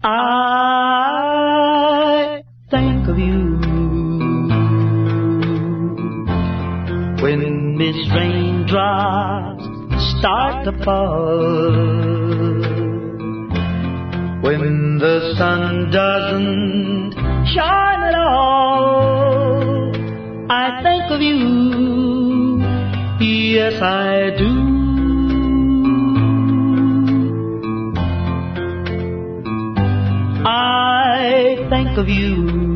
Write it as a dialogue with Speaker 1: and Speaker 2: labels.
Speaker 1: I think of you when Miss Raindrops start to fall, when the sun doesn't shine at all. I think of you, yes I do. I think of you